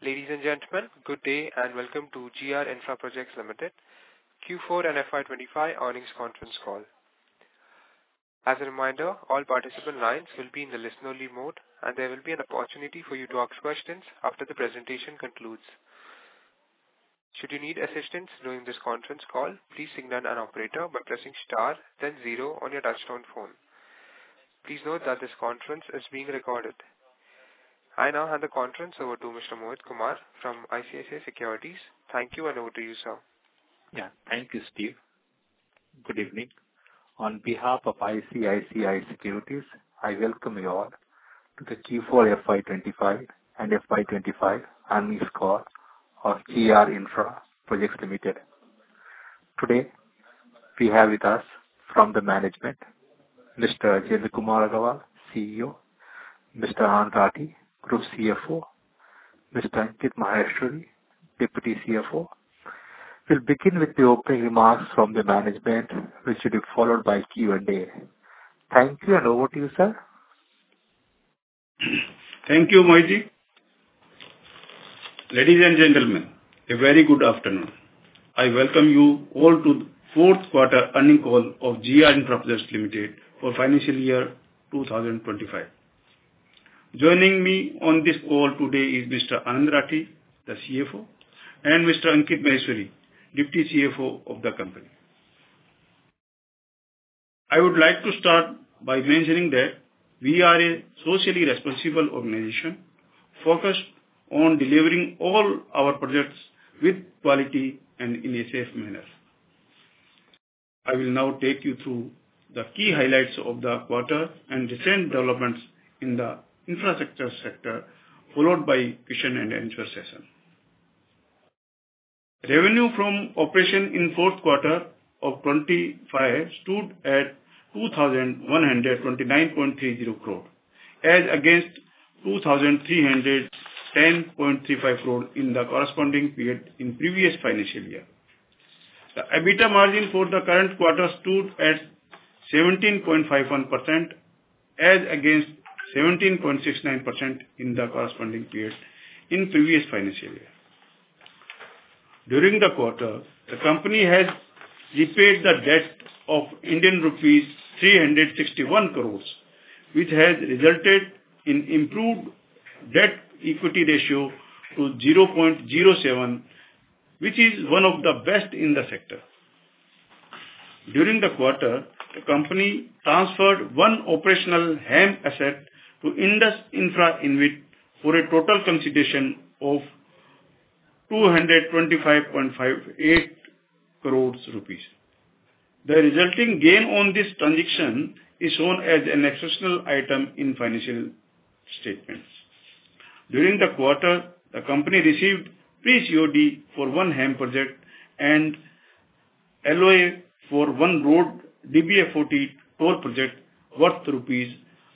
Ladies and gentlemen, good day and welcome to GR Infra Projects Limited Q4 and FY25 earnings conference call. As a reminder, all participant lines will be in the listen-only mode and there will be an opportunity for you to ask questions after the presentation concludes. Should you need assistance during this conference call, please signal an operator by pressing star then 0 on your touchtone phone. Please note that this conference is being recorded. I now hand the conference over to Mr. Mohit Kumar from ICICI Securities. Thank you and over to you, sir. Yeah, thank you, Steve. Good evening. On behalf of ICICI Securities, I welcome you all to the Q4 FY25 and FY25 earnings call of GR Infra Projects Limited. Today, we have with us from the management, Mr. Jayendra Kumar Agarwal, CEO, Mr. Anand Rathi, Group CFO, Mr. Ankit Maheshwari, Deputy CFO. We'll begin with the opening remarks from the management, which will be followed by Q&A. Thank you and over to you, sir. Thank you, Mohit. Ladies and gentlemen, a very good afternoon. I welcome you all to the fourth quarter earnings call of GR Infra Projects Limited for financial year 2025. Joining me on this call today is Mr. Anand Rathi, the CFO, and Mr. Ankit Maheshwari, Deputy CFO of the company. I would like to start by mentioning that we are a socially responsible organization focused on delivering all our projects with quality and in a safe manner. I will now take you through the key highlights of the quarter and recent developments in the infrastructure sector, followed by question and answer session. Revenue from operation in fourth quarter of 25 stood at 2,129.30 crore, as against 2,310.35 crore in the corresponding period in previous financial year. The EBITDA margin for the current quarter stood at 17.51%, as against 17.69% in the corresponding period in previous financial year. During the quarter, the company has repaid the debt of Indian rupees 361 crores, which has resulted in improved debt equity ratio to 0.07, which is one of the best in the sector. During the quarter, the company transferred one operational HAM asset to Indus Infra InvIT for a total consideration of 225.58 crores rupees. The resulting gain on this transaction is shown as an exceptional item in financial statements. During the quarter, the company received pre-COD for one HAM project and LOA for one road DBF40 toll project worth rupees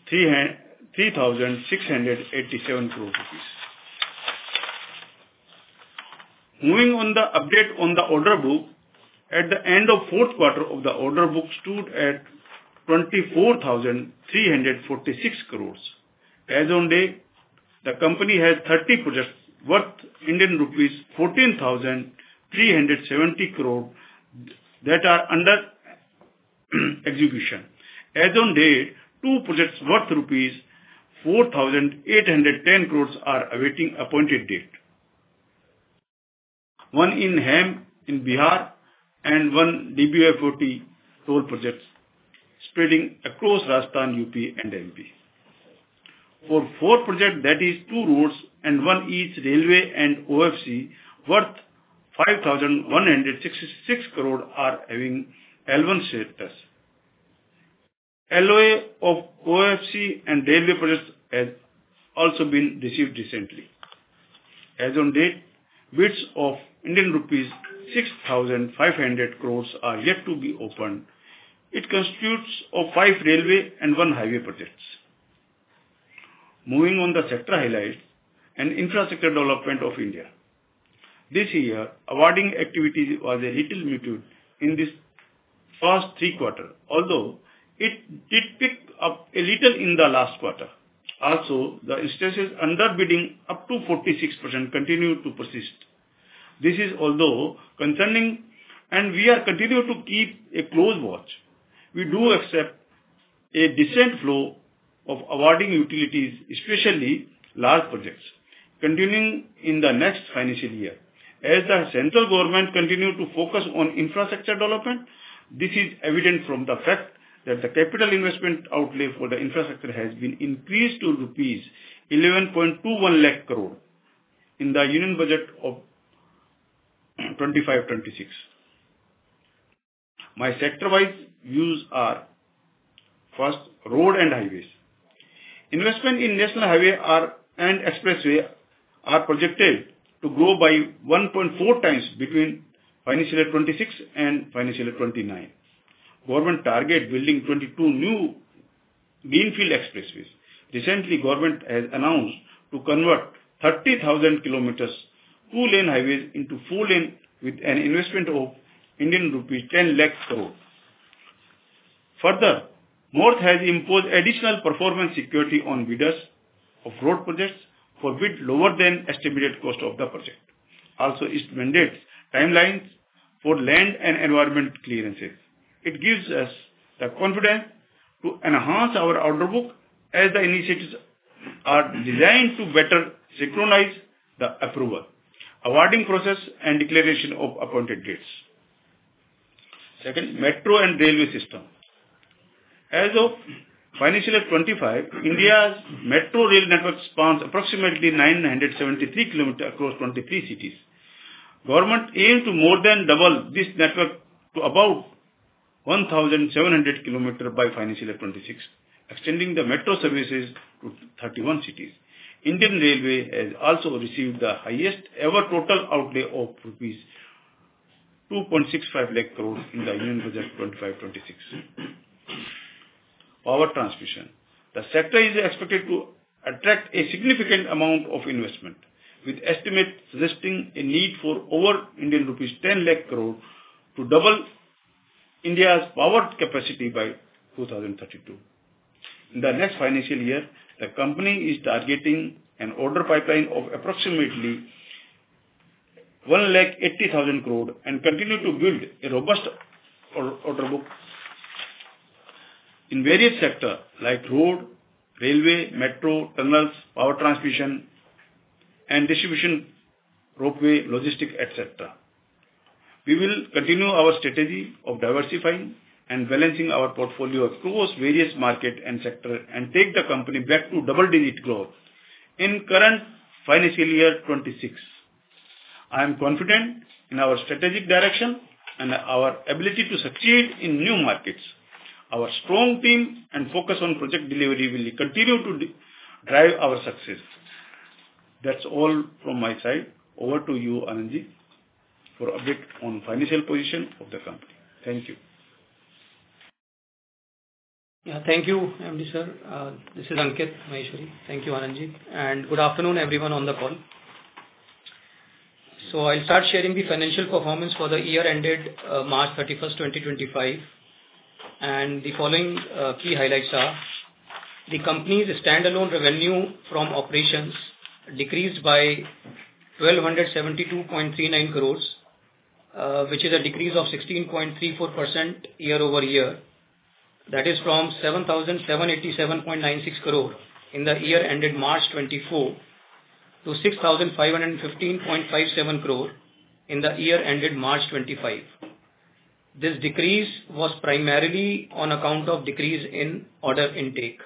3,687 crore rupees. Moving on the update on the order book, at the end of fourth quarter of the order book stood at 24,346 crores. As on date, the company has 30 projects worth Indian rupees 14,370 crore that are under execution. As on date, two projects worth rupees 4,810 crores are awaiting appointed date. One in HAM in Bihar and one DBF40 toll projects spreading across Rajasthan, UP and MP. For four projects, that is two roads and one each railway and OFC worth 5,166 crore are having L1 status. LOA of OFC and railway projects has also been received recently. As on date, bids of Indian rupees 6,500 crores are yet to be opened. It constitutes of 5 railway and 1 highway projects. Moving on the sector highlights and infrastructure development of India. This year, awarding activity was a little muted in this first three quarters, although it did pick up a little in the last quarter. Also, the instances under bidding up to 46% continue to persist. This is although concerning, and we are continue to keep a close watch. We do accept a decent flow of awarding utilities, especially large projects, continuing in the next financial year. As the central government continue to focus on infrastructure development, this is evident from the fact that the capital investment outlay for the infrastructure has been increased to rupees 11.21 lakh crore in the Union Budget of 25-26. My sector-wise views are: first, road and highways. Investment in national highway and expressway are projected to grow by 1.4 times between financial year 26 and financial year 29. Government target building 22 new greenfield expressways. Recently, government has announced to convert 30,000 kilometers 2-lane highways into 4-lane with an investment of Indian rupees 10 lakh crore. Further, MoRTH has imposed additional performance security on bidders of road projects for bid lower than estimated cost of the project. Also, it mandates timelines for land and environment clearances. It gives us the confidence to enhance our order book as the initiatives are designed to better synchronize the approval, awarding process and declaration of appointed dates. Second, metro and railway system. As of financial year 25, India's metro rail network spans approximately 973 kilometers across 23 cities. Government aims to more than double this network to about 1,700 kilometers by financial year 26, extending the metro services to 31 cities. Indian Railway has also received the highest ever total outlay of rupees 2.65 lakh crore in the Union Budget 25-26. Power transmission. The sector is expected to attract a significant amount of investment, with estimates suggesting a need for over Indian rupees 10 lakh crore to double India's power capacity by 2032. In the next financial year, the company is targeting an order pipeline of approximately 1,80,000 crore and continue to build a robust order book in various sectors like road, railway, metro, tunnels, power transmission and distribution, ropeway, logistics, etc. We will continue our strategy of diversifying and balancing our portfolio across various markets and sectors and take the company back to double-digit growth in current financial year 26. I am confident in our strategic direction and our ability to succeed in new markets. Our strong team and focus on project delivery will continue to drive our success. That's all from my side. Over to you, Anandji, for update on financial position of the company. Thank you. Yeah, thank you, MD sir. This is Ankit Maheshwari. Thank you, Anandji, and good afternoon, everyone on the call. So I'll start sharing the financial performance for the year ended March 31st, 2025, and the following key highlights are: the company's standalone revenue from operations decreased by 1,272.39 crores, which is a decrease of 16.34% year over year. That is from 7,787.96 crore in the year ended March 24 to 6,515.57 crore in the year ended March 25. This decrease was primarily on account of decrease in order intake.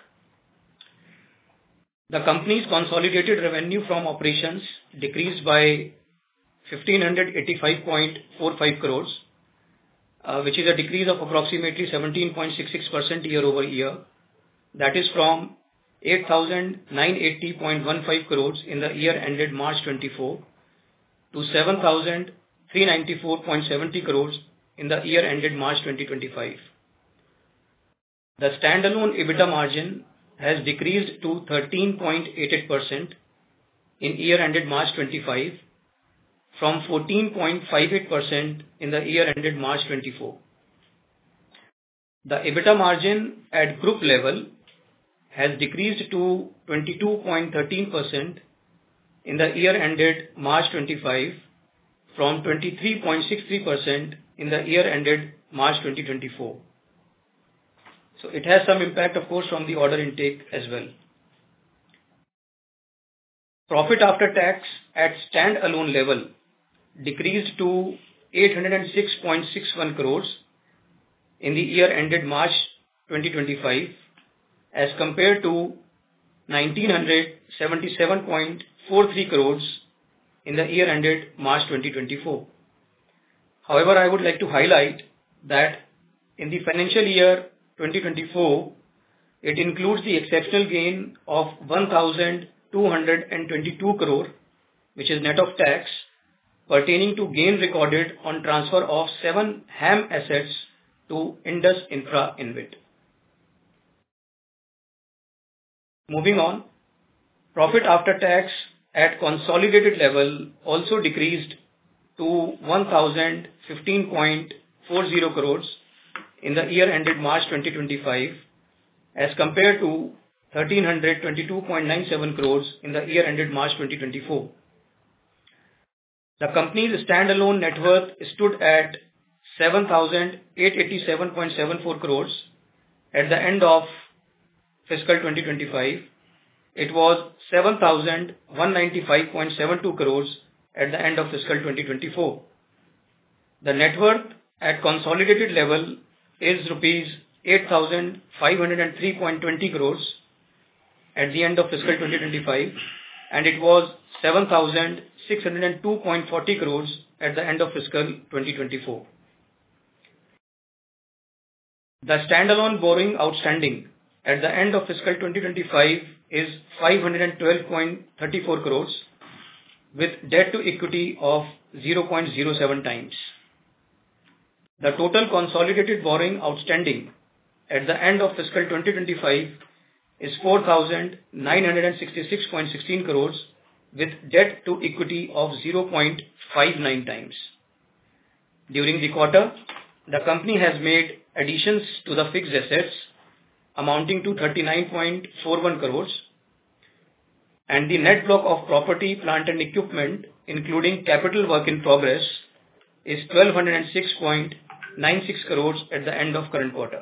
The company's consolidated revenue from operations decreased by 1,585.45 crores, which is a decrease of approximately 17.66% year over year. That is from 8,980.15 crores in the year ended March 24 to 7,394.70 crores in the year ended March 2025. The standalone EBITDA margin has decreased to 13.88% in year ended March 25 from 14.58% in the year ended March 24. The EBITDA margin at group level has decreased to 22.13% in the year ended March 25 from 23.63% in the year ended March 2024. So it has some impact, of course, from the order intake as well. Profit after tax at stand-alone level decreased to 806.61 crores in the year ended March 2025 as compared to 1977.43 crores in the year ended March 2024. However, I would like to highlight that in the financial year 2024, it includes the exceptional gain of 1,222 crore, which is net of tax, pertaining to gain recorded on transfer of 7 HAM assets to Indus Infra InvIT. Moving on, profit after tax at consolidated level also decreased to 1,015.40 crores in the year ended March 2025 as compared to 1,322.97 crores in the year ended March 2024. The company's standalone net worth stood at 7,887.74 crores at the end of fiscal 2025. It was 7,195.72 crores at the end of fiscal 2024. The net worth at consolidated level is rupees 8,503.20 crores at the end of fiscal 2025, and it was 7,602.40 crores at the end of fiscal 2024. The standalone borrowing outstanding at the end of fiscal 2025 is 512.34 crores with debt to equity of 0.07 times. The total consolidated borrowing outstanding at the end of fiscal 2025 is 4,966.16 crores with debt to equity of 0.59 times. During the quarter, the company has made additions to the fixed assets amounting to 39.41 crores, and the net block of property, plant and equipment, including capital work in progress, is 1,206.96 crores at the end of current quarter.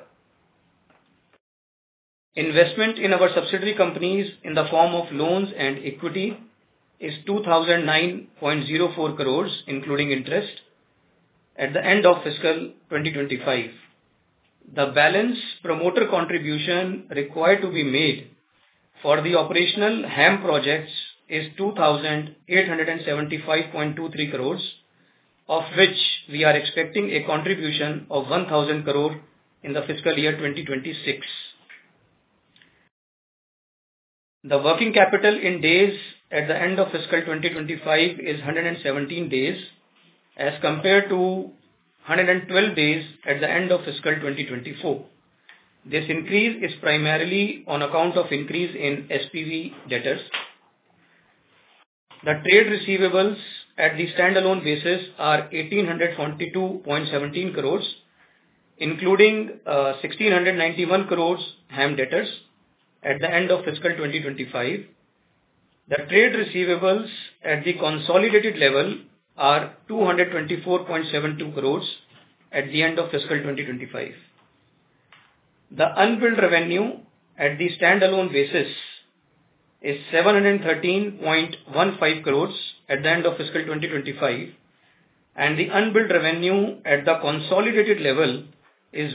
Investment in our subsidiary companies in the form of loans and equity is 2,009.04 crores, including interest, at the end of fiscal 2025. The balance promoter contribution required to be made for the operational HAM projects is 2,875.23 crores, of which we are expecting a contribution of 1,000 crore in the fiscal year 2026. The working capital in days at the end of fiscal 2025 is 117 days as compared to 112 days at the end of fiscal 2024. This increase is primarily on account of increase in SPV debtors. The trade receivables at the standalone basis are 1,842.17 crores, including 1,691 crores HAM debtors at the end of fiscal 2025. The trade receivables at the consolidated level are 224.72 crores at the end of fiscal 2025. The unbilled revenue at the standalone basis is 713.15 crores at the end of fiscal 2025, and the unbilled revenue at the consolidated level is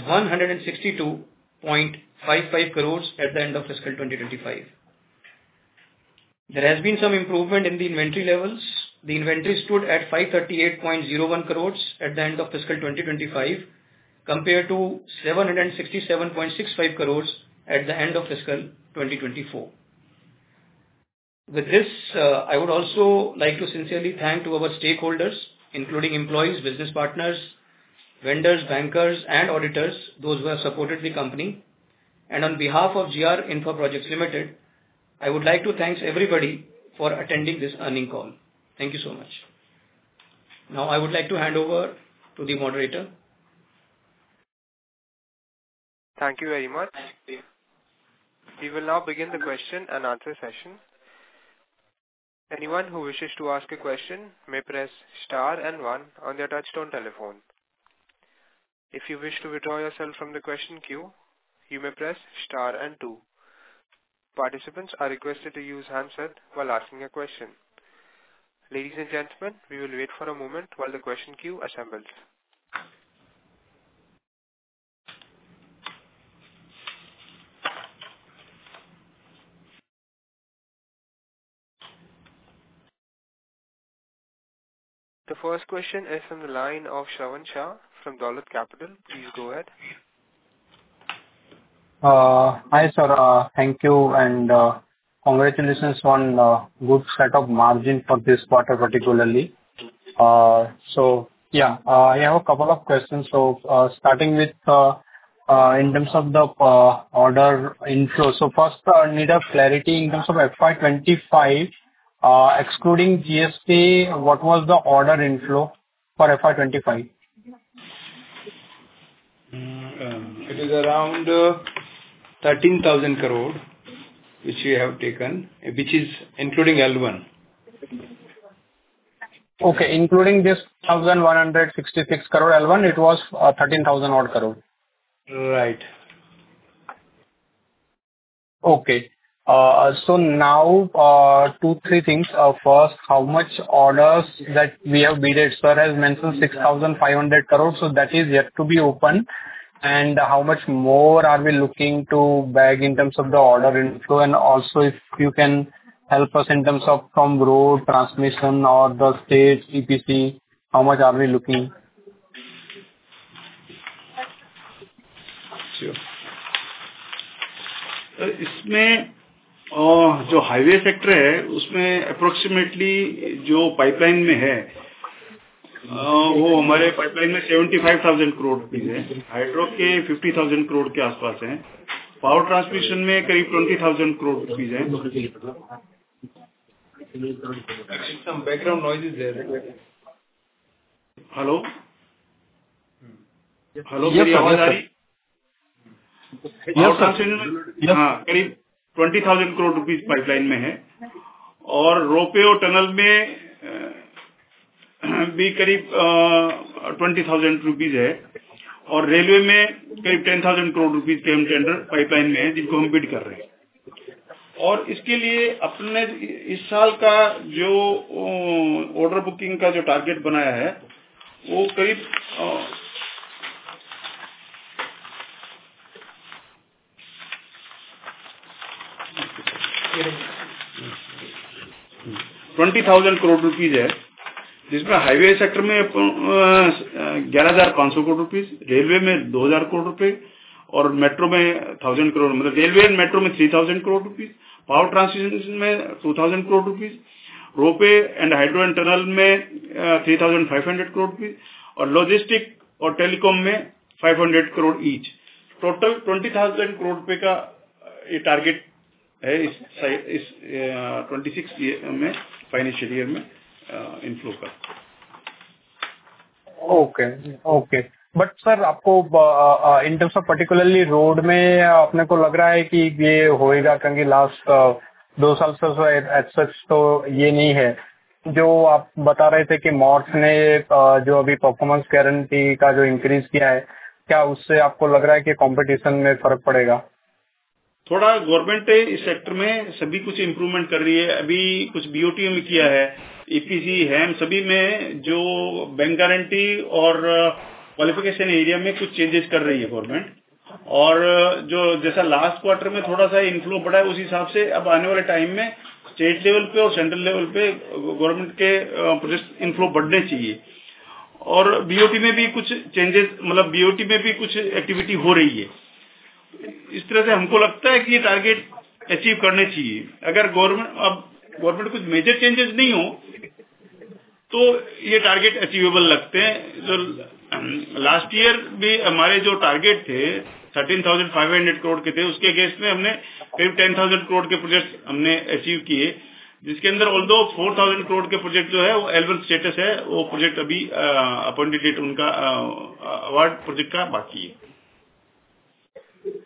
162.55 crores at the end of fiscal 2025. There has been some improvement in the inventory levels. The inventory stood at 538.01 crores at the end of fiscal 2025 compared to 767.65 crores at the end of fiscal 2024. With this, I would also like to sincerely thank to our stakeholders, including employees, business partners, vendors, bankers and auditors, those who have supported the company. And on behalf of GR Infra Projects Limited, I would like to thank everybody for attending this earning call. Thank you so much. Now I would like to hand over to the moderator. Thank you very much. We will now begin the question and answer session. Anyone who wishes to ask a question may press star and 1 on their touchtone telephone. If you wish to withdraw yourself from the question queue, you may press star and 2. Participants are requested to use handset while asking a question. Ladies and gentlemen, we will wait for a moment while the question queue assembles. The first question is from the line of Shravan Shah from Dolat Capital. Please go ahead. Hi, sir. Thank you and congratulations on good set of margin for this quarter particularly. I have a couple of questions. Starting with in terms of the order inflow. First, I need a clarity in terms of FY25, excluding GST, what was the order inflow for FY25? It is around 13,000 crore, which we have taken, which is including L1. Okay, including this 1,166 crore L1, it was 13,000 odd crore. Right. Okay. So now, 2-3 things. First, how much orders that we have bidded? Sir has mentioned 6,500 crore, so that is yet to be open. And how much more are we looking to bag in terms of the order inflow? And also, if you can help us in terms of from road, transmission or the state EPC, how much are we looking? Sure. इसमें जो highway sector है उसमें approximately जो pipeline में है वो हमारे pipeline में 75,000 करोड़ रुपीस है, हाइड्रो के 50,000 करोड़ के आसपास हैं, पावर ट्रांसमिशन में करीब 20,000 करोड़ रुपीस है. Some background noise is there. Hello मेरी आवाज आ रही? पावर ट्रांसमिशन हाँ करीब 20,000 करोड़ रुपीस पाइपलाइन में है और रोपे और टनल में भी करीब 20,000 रुपीस है और रेलवे में करीब 10,000 करोड़ रुपीस के हम टेंडर पाइपलाइन में है जिनको हम बिड कर रहे हैं. और इसके लिए अपने इस साल का जो ऑर्डर बुकिंग का जो टारगेट बनाया है वो करीब 20,000 करोड़ रुपीस है, जिसमें हाईवे सेक्टर में 11,500 करोड़ रुपीस, रेलवे में 2,000 करोड़ रुपए और मेट्रो में 1,000 करोड़, मतलब रेलवे एंड मेट्रो में 3,000 करोड़ रुपीस, पावर ट्रांसमिशन में 2,000 crore rupees, rope and hydro and tunnel में 3,500 करोड़ रुपीस और लॉजिस्टिक और टेलीकॉम में 500 करोड़ ईच. टोटल 20,000 करोड़ रुपए का ये टारगेट है इस 26 में फाइनेंशियल ईयर में इनफ्लो का. ओके. बट सर आपको in terms of particularly road में अपने को लग रहा है कि ये होएगा, क्योंकि लास्ट 2 साल से एज सच तो ये नहीं है. जो आप बता रहे थे कि मॉर्स ने जो अभी परफॉर्मेंस गारंटी का जो इंक्रीज किया है, क्या उससे आपको लग रहा है कि कंपटीशन में फर्क पड़ेगा? थोड़ा गवर्नमेंट इस सेक्टर में सभी कुछ इम्प्रूवमेंट कर रही है. अभी कुछ बीओटी में किया है, ईपीसी हैम सभी में जो बैंक गारंटी और क्वालिफिकेशन एरिया में कुछ चेंजेस कर रही है गवर्नमेंट. और जो जैसा लास्ट क्वार्टर में थोड़ा सा इनफ्लो बढ़ा है, उस हिसाब से अब आने वाले टाइम में स्टेट लेवल पे और सेंट्रल लेवल पे गवर्नमेंट के प्रोजेक्ट इनफ्लो बढ़ने चाहिए. और बीओटी में भी कुछ चेंजेस, मतलब बीओटी में भी कुछ एक्टिविटी हो रही है. इस तरह से हमको लगता है कि ये टारगेट अचीव करने चाहिए. अगर गवर्नमेंट कुछ मेजर चेंजेस नहीं हो तो ये टारगेट अचीवेबल लगते हैं. जो लास्ट ईयर भी हमारे जो टारगेट थे 13,500 करोड़ के थे, उसके अगेंस्ट में हमने करीब 10,000 करोड़ के प्रोजेक्ट हमने अचीव किए, जिसके अंदर ऑल्दो 4,000 करोड़ के प्रोजेक्ट जो है वो L1 स्टेटस है. वो प्रोजेक्ट अभी अपॉइंटेड डेट उनका अवार्ड प्रोजेक्ट का बाकी है.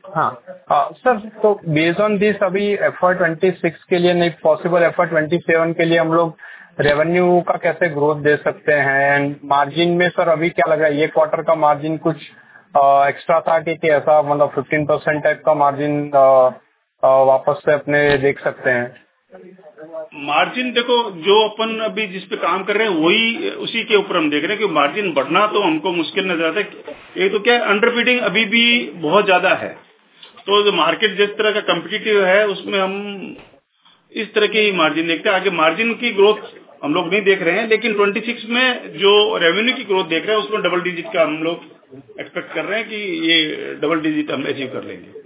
हाँ सर, तो बेस्ड ऑन दिस अभी FY26 के लिए नहीं पॉसिबल, FY27 के लिए हम लोग रेवेन्यू का कैसे ग्रोथ दे सकते हैं? एंड मार्जिन में सर अभी क्या लगा, ये क्वार्टर का मार्जिन कुछ एक्स्ट्रा था कि ऐसा मतलब 15% टाइप का मार्जिन वापस से अपने देख सकते हैं? मार्जिन देखो, जो अपन अभी जिस पे काम कर रहे हैं वही उसी के ऊपर हम देख रहे हैं कि मार्जिन बढ़ना तो हमको मुश्किल नजर आता है। एक तो क्या अंडरबीडिंग अभी भी बहुत ज्यादा है, तो जो मार्केट जिस तरह का कम्पिटिटिव है उसमें हम इस तरह की मार्जिन देखते हैं। आगे मार्जिन की ग्रोथ हम लोग नहीं देख रहे हैं, लेकिन 26 में जो रेवेन्यू की ग्रोथ देख रहे हैं उसमें डबल डिजिट का हम लोग एक्सपेक्ट कर रहे हैं कि ये डबल डिजिट हम अचीव कर लेंगे।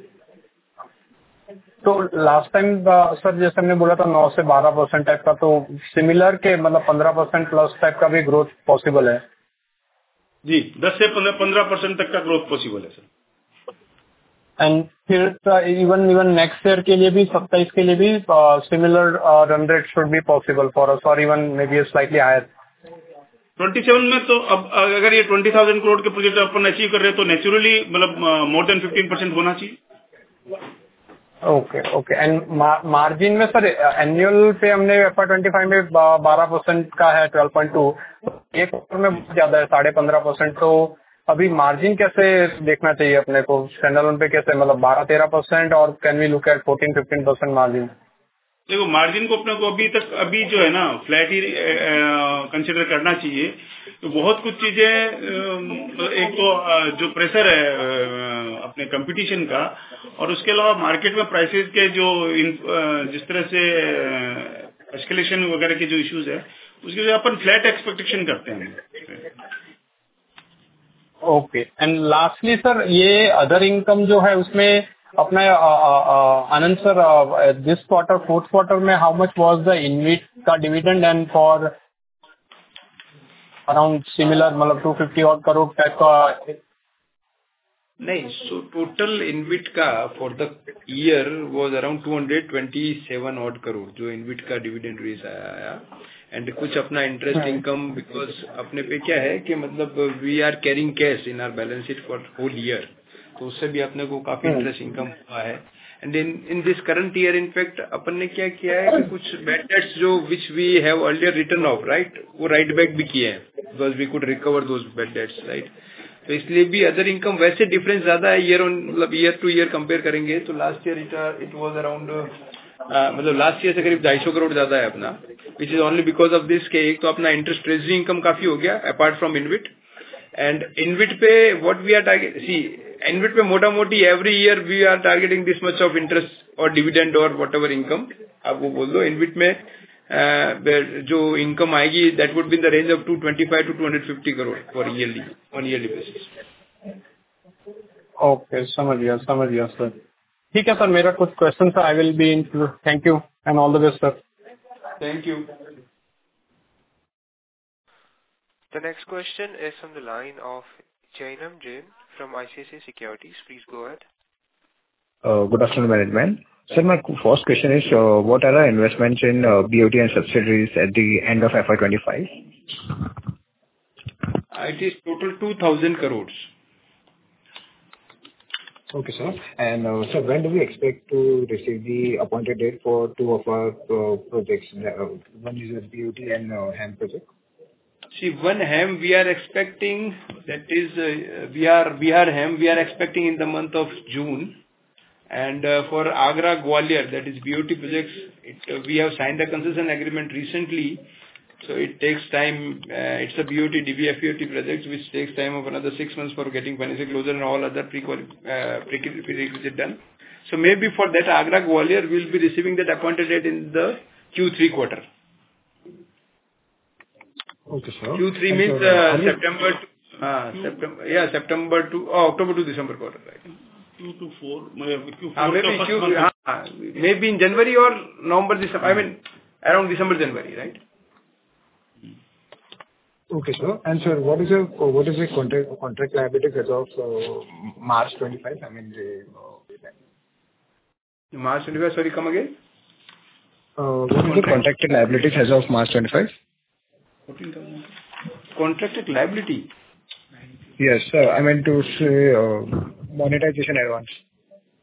तो लास्ट टाइम सर जैसे हमने बोला था 9 से 12% टाइप का, तो सिमिलर के मतलब 15% प्लस टाइप का भी ग्रोथ पॉसिबल है? जी, 10 से 15% तक का ग्रोथ पॉसिबल है सर। एंड फिर इवन नेक्स्ट ईयर के लिए भी 27 के लिए भी similar run rate should be possible for us, और even maybe slightly higher. 27 में तो अब अगर ये 20,000 करोड़ के प्रोजेक्ट अपन अचीव कर रहे हैं तो नेचुरली मतलब मोर देन 15% होना चाहिए। Okay okay. एंड मार्जिन में सर एनुअल पे हमने FY25 में 12% का है, 12.2, एक क्वार्टर में बहुत ज्यादा है 15.5%। तो अभी मार्जिन कैसे देखना चाहिए अपने को स्टैंडअलोन पे, कैसे मतलब 12-13%, और can we look at 14-15% margin? देखो, मार्जिन को अपने को अभी जो है ना फ्लैट ही कंसिडर करना चाहिए। तो बहुत कुछ चीजें, एक तो जो प्रेशर है अपने कंपटीशन का, और उसके अलावा मार्केट में प्राइसेस के जो जिस तरह से एस्केलेशन वगैरह के जो इश्यूज है उसके लिए अपन फ्लैट एक्सपेक्टेशन करते हैं। ओके। एंड लास्टली सर, ये अदर इनकम जो है उसमें अपना Anand sir, this quarter fourth quarter में how much was the InvIT का dividend, and for around similar मतलब 250 और करोड़ टाइप का? नहीं, सो टोटल इनविट का for the year was around 227 odd crore जो इनविट का डिविडेंड रेस आया। एंड कुछ अपना इंटरेस्ट इनकम, बिकॉज अपने पे क्या है कि मतलब we are carrying cash in our balance sheet for whole year, तो उससे भी अपने को काफी इंटरेस्ट इनकम हुआ है। And in this current year in fact अपन ने क्या किया है कि कुछ बैड डेट्स जो which we have earlier written off, right, वो राइट बैक भी किए हैं, because we could recover those bad debts, right. तो इसलिए भी अदर इनकम वैसे डिफरेंस ज्यादा है ईयर ऑन, मतलब ईयर टू ईयर कंपेयर करेंगे तो last year it was around मतलब लास्ट ईयर से करीब 250 करोड़ ज्यादा है अपना, which is only because of this के एक तो अपना इंटरेस्ट ट्रेजरी इनकम काफी हो गया apart from InvIT. And InvIT पे what we are target, see InvIT पे मोटा मोटी every year we are targeting this much of interest और डिविडेंड और वट एवर इनकम आप वो बोल दो। इनविट में जो इनकम आएगी that would be in the range of 225 to 250 crore for yearly on yearly basis. Okay, समझ गया सर। ठीक है सर, मेरा कुछ क्वेश्चन था, I will be in. Thank you and all the best sir. Thank you. The next question is from the line of Jainam Jain from ICICI Securities. Please go ahead. Good afternoon, management. Sir, my first question is, what are the investments in BOT and subsidiaries at the end of FY25? It is total 2,000 crores. Okay, sir. And sir, when do we expect to receive the appointed date for two of our projects? One is the BOT and HAM project. See, one HAM we are expecting, that is Bihar HAM, we are expecting in the month of June. And for Agra Gwalior, that is BOT projects, we have signed a concession agreement recently, so it takes time. It's a BOT DBFEOT project which takes time of another 6 months for getting financial closure and all other prerequisite done. So maybe for that Agra Gwalior we will be receiving that appointed date in the Q3 quarter. Okay, sir. Q3 means September to October to December quarter, right? 2 to 4, maybe in January or November, December. I mean around December, January, right? Okay, sir. And sir, what is the contract liability as of March 25? I mean, March 25. Sorry, come again. What is the contracted liabilities as of March 25? 14,000. Contracted liability. Yes, sir. I meant to say monetization advance.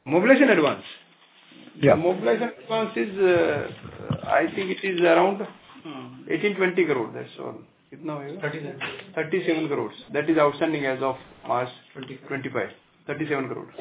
Mobilization advance. Yeah. Mobilization advance is, I think it is around 18-20 crore. That's all. 37 crores. That is outstanding as of March 2025. 37 crores.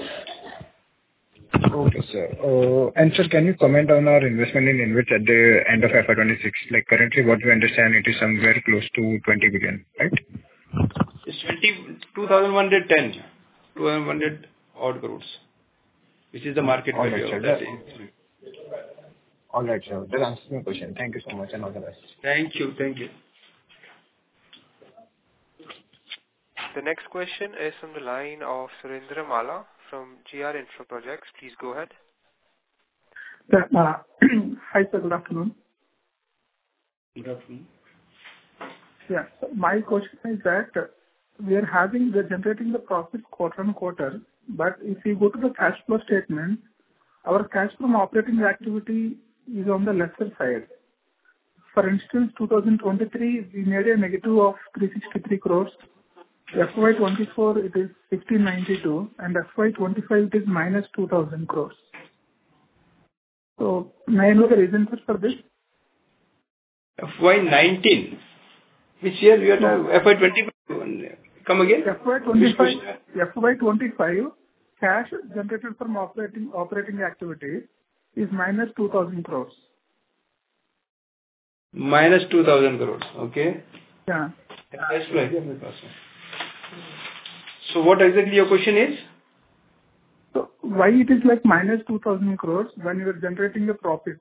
Okay, sir. And sir, can you comment on our investment in InvIT at the end of FY26? Like currently, what we understand, it is somewhere close to 20 billion, right? It's 2,110, 2,100 odd crores, which is the market value of that. All right, sir. That answers my question. Thank you so much and all the best. Thank you. Thank you. The next question is from the line of Surendra Mala from GR Infra Projects. Please go ahead. Hi, sir. Good afternoon. Good afternoon. Yeah. So my question is that we're generating the profit quarter on quarter, but if you go to the cash flow statement, our cash from operating activity is on the lesser side. For instance, 2023, we made a negative of 363 crores. FY24, it is 1592, and FY25, it is minus 2,000 crores. So may I know the reason for this? FY19. Which year we are talking? FY25. Come again? FY25, cash generated from operating activities is minus 2,000 crores. Minus 2,000 crores. Okay. Yeah. That's right. So what exactly your question is? So why it is like minus 2,000 crores when you are generating a profit?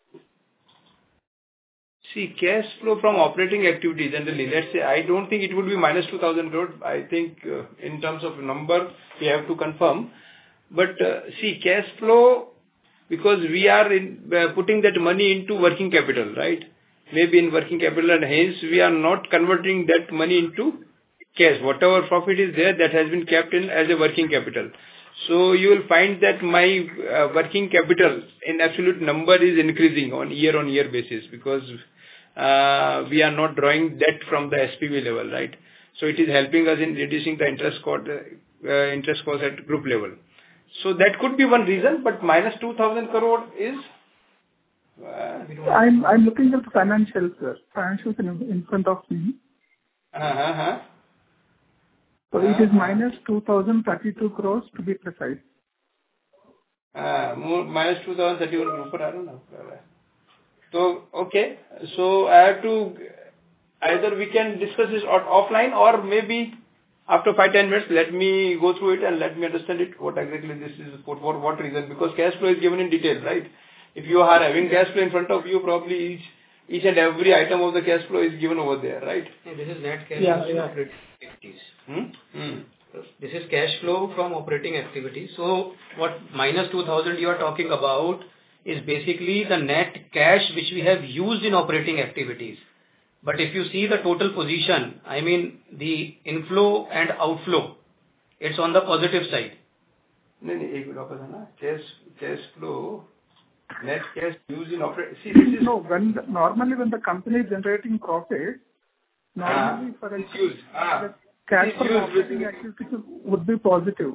See, cash flow from operating activities, generally, let's say, I don't think it would be minus 2,000 crores. I think in terms of number, we have to confirm. But see, cash flow, because we are putting that money into working capital, right? Maybe in working capital, and hence we are not converting that money into cash. Whatever profit is there, that has been kept in as a working capital. So you will find that my working capital in absolute number is increasing on year basis, because we are not drawing debt from the SPV level, right? So it is helping us in reducing the interest cost at group level. So that could be one reason, but minus 2,000 crore is. I'm looking at the financials, sir. Financials in front of me. So it is minus 2,032 crores to be precise. Minus 2,031 crores, I don't know. So, okay. So I have to, either we can discuss this offline, or maybe after 5-10 minutes, let me go through it and let me understand it, what exactly this is, for what reason, because cash flow is given in detail, right? If you are having cash flow in front of you, probably each and every item of the cash flow is given over there, right? This is net cash from operating activities. This is cash flow from operating activities. So what minus 2,000 you are talking about is basically the net cash which we have used in operating activities. But if you see the total position, I mean the inflow and outflow, it's on the positive side. Cash flow, net cash used in operating. See, this is normally when the company is generating profit, normally for a cash from operating activities would be positive.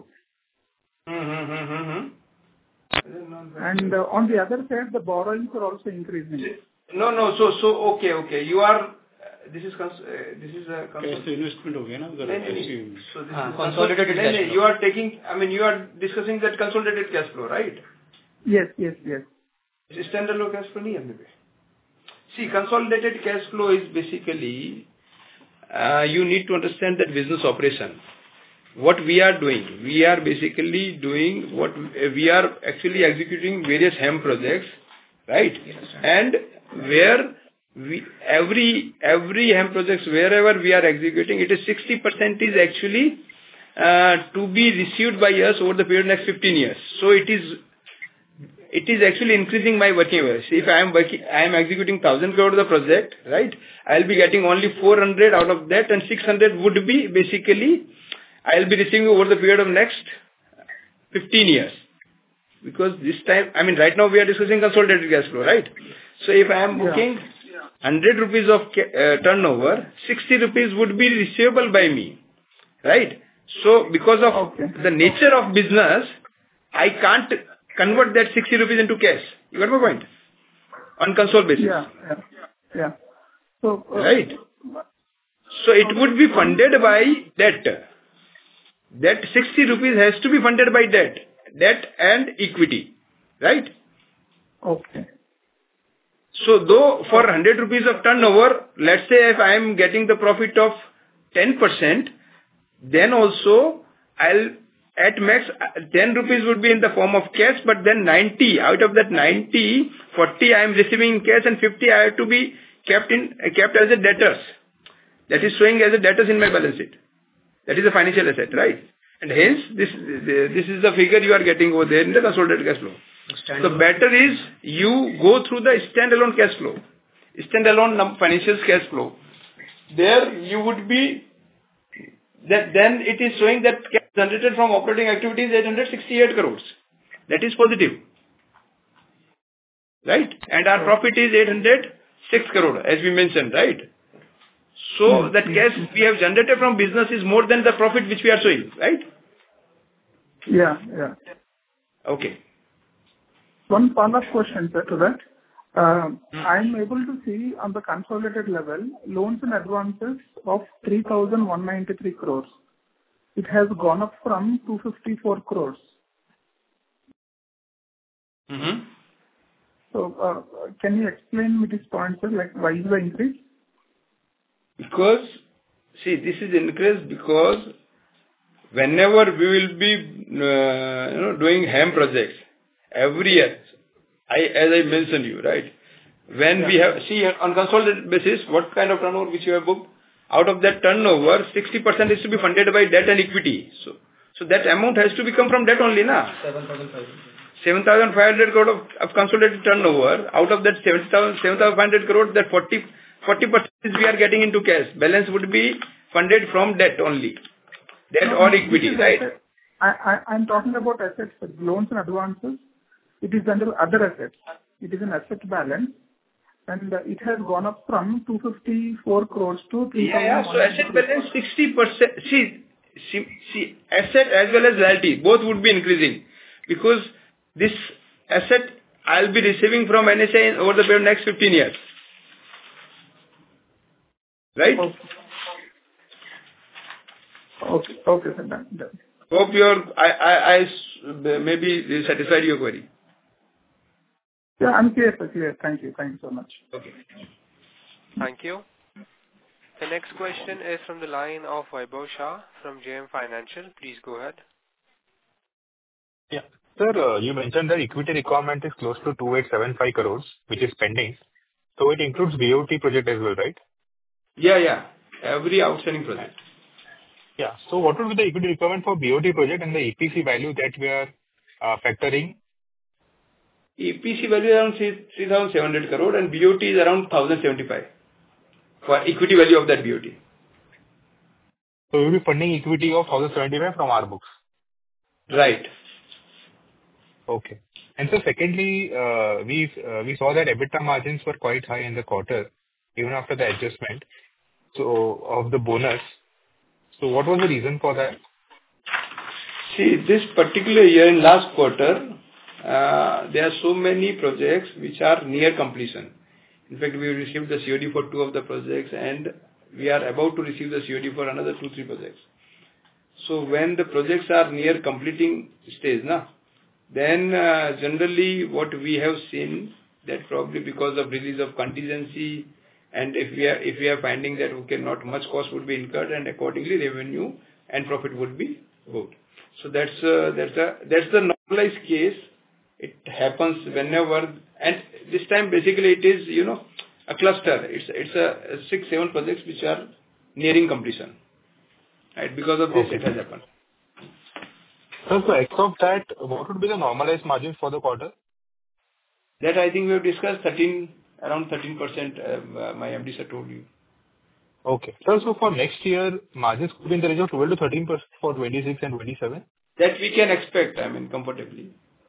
And on the other side, the borrowings are also increasing. No. So okay. You are. This is investment. So this is consolidated cash flow. You are taking. I mean, you are discussing that consolidated cash flow, right? Yes. Standalone cash flow, nahi hai. See, consolidated cash flow is basically. You need to understand that business operation. What we are doing, we are basically doing what we are actually executing various HAM projects, right? Yes, and where every HAM projects, wherever we are executing, it is 60% is actually to be received by us over the period next 15 years. So it is actually increasing my working hours. If I am executing 1,000 crore of the project, right? I'll be getting only 400 out of that, and 600 would be basically I'll be receiving over the period of next 15 years. Because this time, I mean, right now we are discussing consolidated cash flow, right? So if I am booking 100 rupees of turnover, 60 rupees would be receivable by me, right? So because of the nature of business, I can't convert that 60 rupees into cash. You got my point? On console basis. Yeah. So, right. So it would be funded by debt. That 60 rupees has to be funded by debt and equity, right? Okay. So though for 100 rupees of turnover, let's say if I am getting the profit of 10%, then also I'll at max 10 rupees would be in the form of cash, but then 90 out of that 90, 40 I am receiving in cash and 50 I have to be kept as a debtors. That is showing as a debtors in my balance sheet. That is a financial asset, right? And hence this is the figure you are getting over there in the consolidated cash flow. So better is you go through the standalone cash flow, standalone financials cash flow. There you would be that then it is showing that cash generated from operating activities 868 crores. That is positive, right? And our profit is 806 crore as we mentioned, right? So that cash we have generated from business is more than the profit which we are showing, right? Yeah. Okay. One follow-up question, sir, to that. I'm able to see on the consolidated level, loans and advances of 3,193 crores. It has gone up from 254 crores. Mm-hmm. So, can you explain me this point, sir? Like, why is the increase? Because, see, this is increase because whenever we will be, doing HAM projects, every year, as I mentioned you, right? When we have, see, on consolidated basis, what kind of turnover which you have booked? Out of that turnover, 60% is to be funded by debt and equity. So that amount has to be come from debt only, na? 7,500 crore of consolidated turnover. Out of that 7,500 crore, that 40% we are getting into cash. Balance would be funded from debt only. Debt or equity, right? I'm talking about assets, loans and advances. It is under other assets. It is an asset balance, and it has gone up from 254 crores to 3,000. Yeah. So asset balance 60%. See, asset as well as liability, both would be increasing because this asset I'll be receiving from NHAI over the next 15 years. Right? Okay, sir. Done. Hope I maybe satisfied your query. Yeah, I'm clear, sir. Clear. Thank you so much. Okay. Thank you. The next question is from the line of Vaibhav Shah from JM Financial. Please go ahead. Yeah. Sir, you mentioned that equity requirement is close to 2,875 crores, which is pending. So it includes BOT project as well, right? Yeah. Every outstanding project. Yeah. So what will be the equity requirement for BOT project and the EPC value that we are factoring? EPC value is around 3,700 crore and BOT is around 1,075 for equity value of that BOT. So we will be funding equity of 1,075 from our books. Right. Okay. And so secondly, we saw that EBITDA margins were quite high in the quarter, even after the adjustment of the bonus. So what was the reason for that? See, this particular year in last quarter, there are so many projects which are near completion. In fact, we received the COD for 2 of the projects and we are about to receive the COD for another 2-3 projects. So when the projects are near completing stage, then generally what we have seen that probably because of release of contingency and if we are finding that not much cost would be incurred and accordingly revenue and profit would be good. So that's the normalized case. It happens whenever, and this time basically it is a cluster. It's a 6-7 projects which are nearing completion. Right? Because of this, it has happened. So except that, what would be the normalized margins for the quarter? That I think we have discussed around 13%. My MD sir told you. Okay. So for next year, margins could be in the range of 12 to 13% for 26 and 27. That we can expect. Comfortably.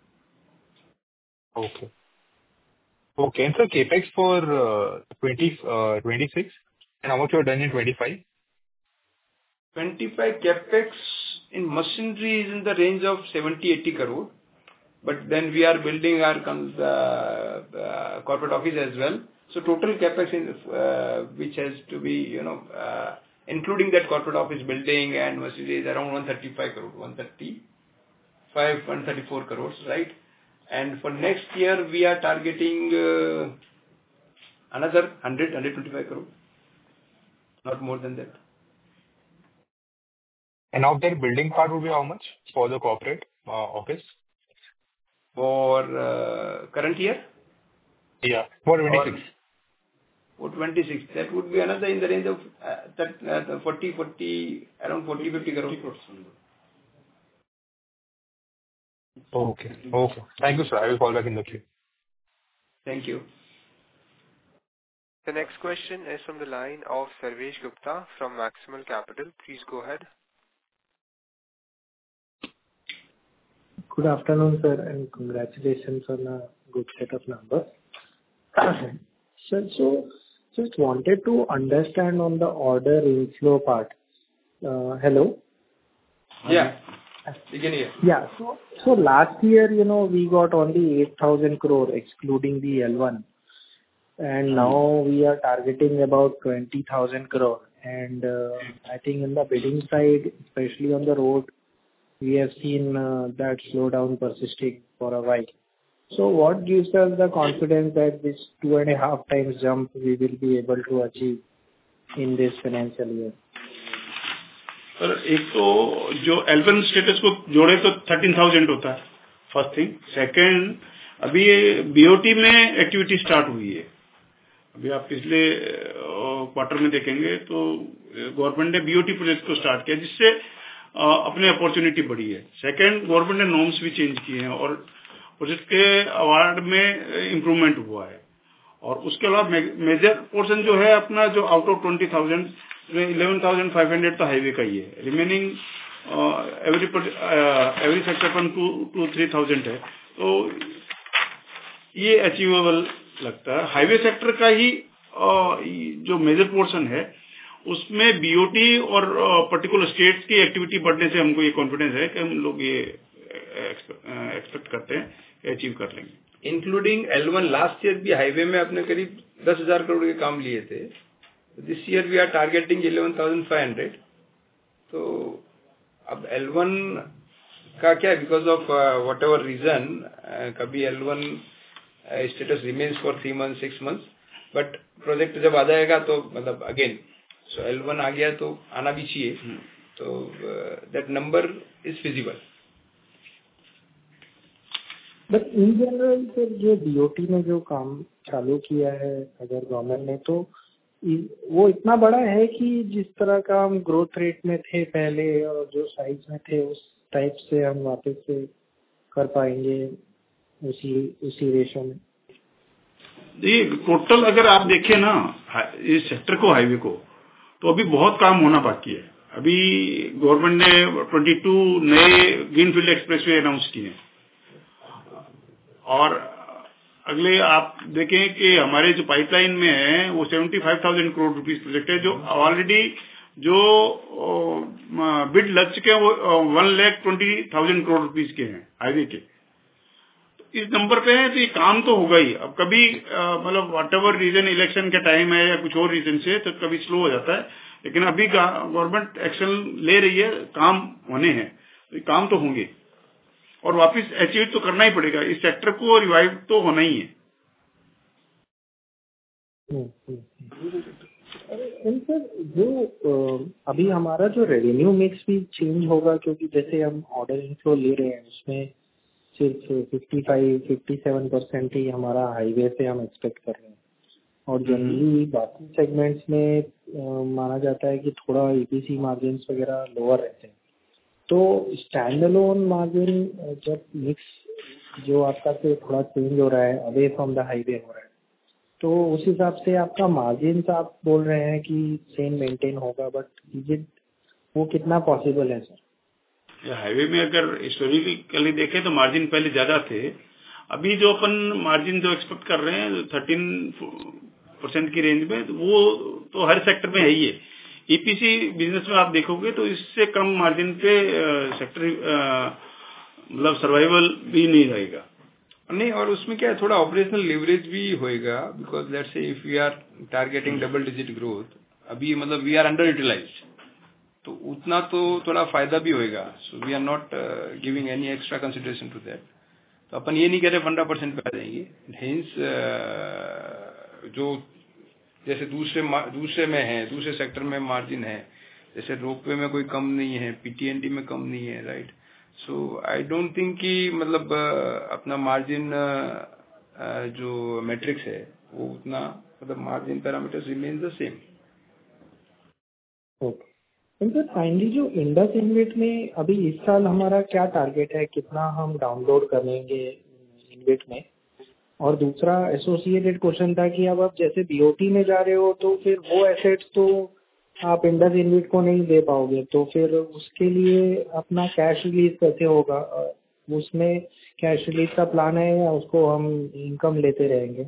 Okay. And so capex for 26 and how much you have done in 25? 25 capex in machinery is in the range of 70-80 crore but then we are building our corporate office as well. So total capex which has to be, including that corporate office building and machinery is around 135 crore, 134 crores, right? And for next year, we are targeting another 125 crore, not more than that. And of that building part will be how much for the corporate office? For current year? Yeah, for 26. For 26, that would be another in the range of around 40, 50 crores. Okay. Thank you, sir. I will call back in the queue. Thank you. The next question is from the line of Sarvesh Gupta from Maximal Capital. Please go ahead. Good afternoon, sir, and congratulations on a good set of numbers. Sir, so just wanted to understand on the order inflow part. Hello? Yeah. You can hear. Yeah. So last year, we got only 8,000 crore excluding the L1. And now we are targeting about 20,000 crore. And I think in the bidding side, especially on the road, we have seen that slowdown persisting for a while. So what gives us the confidence that this 2.5 times jump we will be able to achieve in this financial year? Sir एक तो जो L1 status को जोड़े तो 13,000 होता है, first thing. Second, अभी ये BOT में एक्टिविटी स्टार्ट हुई है. अभी आप पिछले क्वार्टर में देखेंगे तो गवर्नमेंट ने BOT प्रोजेक्ट को स्टार्ट किया, जिससे अपने अपॉर्चुनिटी बढ़ी है. सेकंड, गवर्नमेंट ने नॉर्म्स भी चेंज किए हैं और प्रोजेक्ट के अवार्ड में इम्प्रूवमेंट हुआ है. और उसके अलावा मेजर पोर्शन जो है अपना, जो आउट ऑफ 20,000 11,500 तो हाईवे का ही है. रिमेनिंग एवरी सेक्टर पर 2-3,000 है. तो ये अचीवेबल लगता है. हाईवे सेक्टर का ही जो मेजर पोर्शन है उसमें BOT और पर्टिकुलर स्टेट्स की एक्टिविटी बढ़ने से हमको ये कॉन्फिडेंस है कि हम लोग ये एक्सपेक्ट करते हैं कि अचीव कर लेंगे. इंक्लूडिंग L1 लास्ट ईयर भी हाईवे में आपने करीब 10,000 करोड़ के काम लिए थे. This year we are targeting 11,500. तो अब L1 का क्या है, because of whatever reason, कभी L1 status remains for 3 months 6 months, but project जब आ जाएगा तो मतलब अगेन सो L1 आ गया तो आना भी चाहिए. तो that number is feasible. But in general sir, जो BOT में जो काम चालू किया है अगर गवर्नमेंट ने, तो वो इतना बड़ा है कि जिस तरह का हम ग्रोथ रेट में थे पहले और जो साइज में थे उस टाइप से हम वापस से कर पाएंगे उसी रेशो में? ये टोटल अगर आप देखें ना इस सेक्टर को, हाईवे को, तो अभी बहुत काम होना बाकी है. अभी गवर्नमेंट ने 22 नए ग्रीनफील्ड एक्सप्रेसवे अनाउंस किए हैं. और अगले आप देखें कि हमारे जो पाइपलाइन में है वो 75,000 करोड़ रुपीस प्रोजेक्ट है, जो ऑलरेडी जो बिड लग चुके हैं वो 1,20,000 करोड़ रुपीस के हैं हाईवे के. तो इस नंबर पे है तो ये काम तो होगा ही. अब कभी मतलब वट एवर रीजन, इलेक्शन का टाइम है या कुछ और रीजन से तो कभी स्लो हो जाता है, लेकिन अभी गवर्नमेंट एक्शन ले रही है, काम होने हैं, तो काम तो होंगे और वापस अचीव तो करना ही पड़ेगा. इस सेक्टर को रिवाइव तो होना ही है. सर, जो अभी हमारा जो रेवेन्यू मिक्स भी चेंज होगा, क्योंकि जैसे हम ऑर्डर इनफ्लो ले रहे हैं उसमें सिर्फ 55-57% ही हमारा हाईवे से हम एक्सपेक्ट कर रहे हैं और जनरली बाकी सेगमेंट्स में माना जाता है कि थोड़ा EPC मार्जिन वगैरह लोअर रहते हैं. तो स्टैंड अलोन मार्जिन जब मिक्स जो आपका से थोड़ा चेंज हो रहा है, अवे फ्रॉम द हाईवे हो रहा है, तो उस हिसाब से आपका मार्जिन आप बोल रहे हैं कि सेम मेंटेन होगा, बट वो कितना पॉसिबल है सर? हाईवे में अगर हिस्टोरिकली देखें तो मार्जिन पहले ज्यादा थे. अभी जो अपन मार्जिन जो एक्सपेक्ट कर रहे हैं 13% की रेंज में, वो तो हर सेक्टर में है ही है. EPC बिजनेस में आप देखोगे तो इससे कम मार्जिन पे सेक्टर मतलब सर्वाइवल भी नहीं रहेगा। नहीं, और उसमें क्या है, थोड़ा ऑपरेशनल लेवरेज भी होएगा, because let's say if we are targeting double digit growth, अभी मतलब वी आर अंडर यूटिलाइज्ड, तो उतना तो थोड़ा फायदा भी होएगा। So we are not giving any extra consideration to that. तो अपन ये नहीं कह रहे 15% पे आ जाएंगे। हिंस जो जैसे दूसरे में है, दूसरे सेक्टर में मार्जिन है, जैसे रोपवे में कोई कम नहीं है, पीटीएनडी में कम नहीं है, right. So I don't think कि मतलब अपना मार्जिन जो मैट्रिक्स है वो उतना, मतलब margin parameters remain the same. Okay. Sir finally जो इंडस इनविट में अभी इस साल हमारा क्या टारगेट है, कितना हम डाउनलोड करेंगे इनविट में? और दूसरा एसोसिएटेड क्वेश्चन था कि अब आप जैसे बीओटी में जा रहे हो तो फिर वो एसेट्स तो आप इंडस इनविट को नहीं दे पाओगे, तो फिर उसके लिए अपना कैश रिलीज कैसे होगा? उसमें कैश रिलीज का प्लान है या उसको हम इनकम लेते रहेंगे?